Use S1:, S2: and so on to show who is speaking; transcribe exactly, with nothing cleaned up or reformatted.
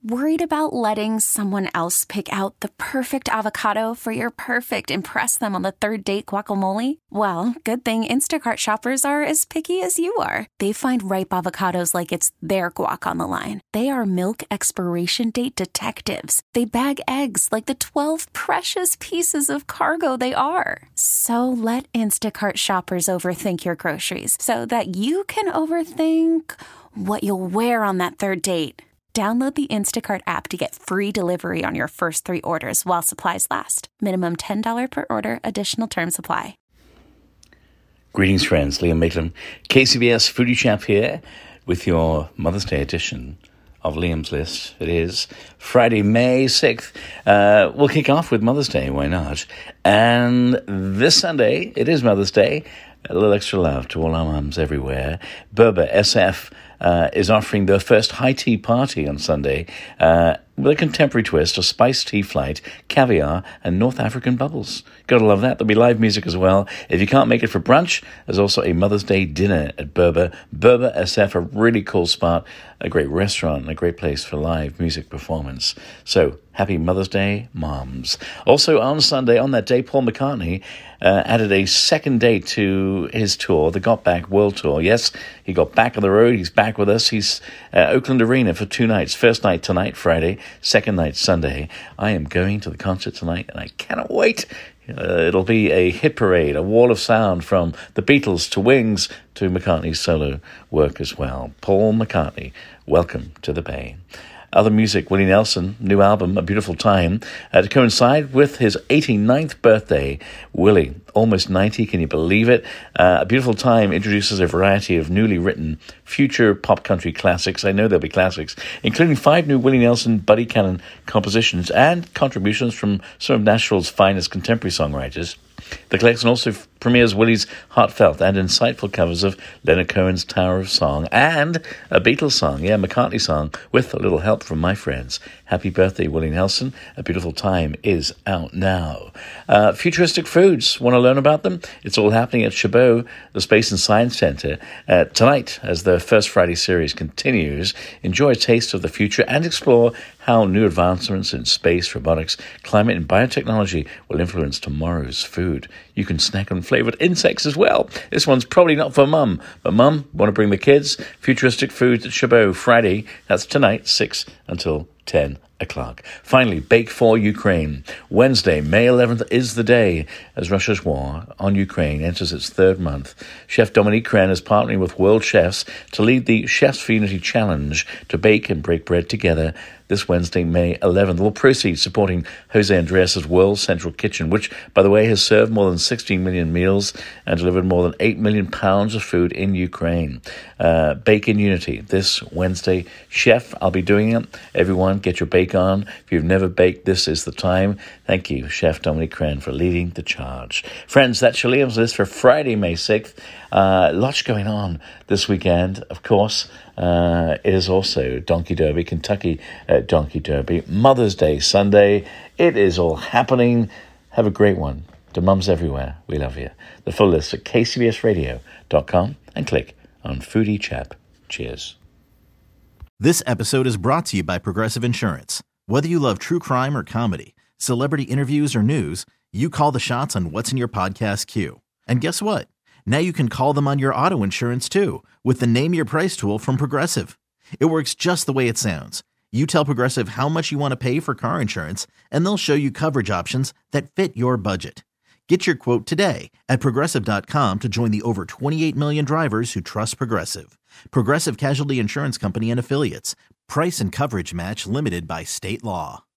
S1: Worried about letting someone else pick out the perfect avocado for your perfect impress them on the third date guacamole? Well, good thing Instacart shoppers are as picky as you are. They find ripe avocados like it's their guac on the line. They are milk expiration date detectives. They bag eggs like the twelve precious pieces of cargo they are. So let Instacart shoppers overthink your groceries so that you can overthink what you'll wear on that third date. Download the Instacart app to get free delivery on your first three orders while supplies last. Minimum ten dollars per order. Additional terms apply.
S2: Greetings, friends. Liam Maitland, K C B S Foodie Chap here with your Mother's Day edition of Liam's List. It is Friday, May sixth. Uh, we'll kick off with Mother's Day. Why not? And this Sunday, it is Mother's Day. A little extra love to all our mums everywhere. Berber S F uh, is offering their first high tea party on Sunday uh, with a contemporary twist, a spiced tea flight, caviar, and North African bubbles. Gotta love that. There'll be live music as well. If you can't make it for brunch, there's also a Mother's Day dinner at Berber. Berber S F, a really cool spot, a great restaurant, and a great place for live music performance. So, happy Mother's Day, moms. Also on Sunday, on that day, Paul McCartney uh, added a second date to his tour, the Got Back World Tour. Yes, he got back on the road. He's back with us. He's at Oakland Arena for two nights. First night tonight, Friday. Second night, Sunday. I am going to the concert tonight, and I cannot wait. Uh, it'll be a hit parade, a wall of sound from the Beatles to Wings to McCartney's solo work as well. Paul McCartney, welcome to the Bay. Other music, Willie Nelson, new album, A Beautiful Time, uh, to coincide with his eighty-ninth birthday. Willie, almost ninety, can you believe it? Uh, A Beautiful Time introduces a variety of newly written future pop country classics. I know there'll be classics, including five new Willie Nelson, Buddy Cannon compositions and contributions from some of Nashville's finest contemporary songwriters. The collection also premieres Willie's heartfelt and insightful covers of Leonard Cohen's Tower of Song and a Beatles song, yeah, McCartney song, with a little help from my friends. Happy birthday, Willie Nelson. A Beautiful Time is out now. Uh, futuristic foods, want to learn about them? It's all happening at Chabot, the Space and Science Center, uh, tonight as the First Friday series continues. Enjoy a taste of the future and explore how new advancements in space, robotics, climate, and biotechnology will influence tomorrow's food. You can snack on flavored insects as well. This one's probably not for mum, but mum, want to bring the kids? Futuristic foods at Chabot Friday. That's tonight, six until ten o'clock. Finally, Bake for Ukraine. Wednesday, May eleventh is the day as Russia's war on Ukraine enters its third month. Chef Dominique Crenn is partnering with world chefs to lead the Chefs for Unity Challenge to bake and break bread together this Wednesday, May eleventh. Will proceed supporting Jose Andres' World Central Kitchen, which, by the way, has served more than sixteen million meals and delivered more than eight million pounds of food in Ukraine. Uh, bake in Unity this Wednesday. Chef, I'll be doing it. Everyone, get your bake on. If you've never baked, this is the time. Thank you, Chef Dominique Crenn, for leading the charge. Friends, that's your Liam's List for Friday, May sixth. Uh, lots going on this weekend, of course. Uh, it is also Donkey Derby, Kentucky uh, Donkey Derby, Mother's Day Sunday. It is all happening. Have a great one. To mums everywhere, we love you. The full list at k c b s radio dot com and click on Foodie Chap. Cheers.
S3: This episode is brought to you by Progressive Insurance. Whether you love true crime or comedy, celebrity interviews or news, you call the shots on what's in your podcast queue. And guess what? Now you can call them on your auto insurance too with the Name Your Price tool from Progressive. It works just the way it sounds. You tell Progressive how much you want to pay for car insurance, and they'll show you coverage options that fit your budget. Get your quote today at Progressive dot com to join the over twenty-eight million drivers who trust Progressive. Progressive Casualty Insurance Company and Affiliates. Price and coverage match limited by state law.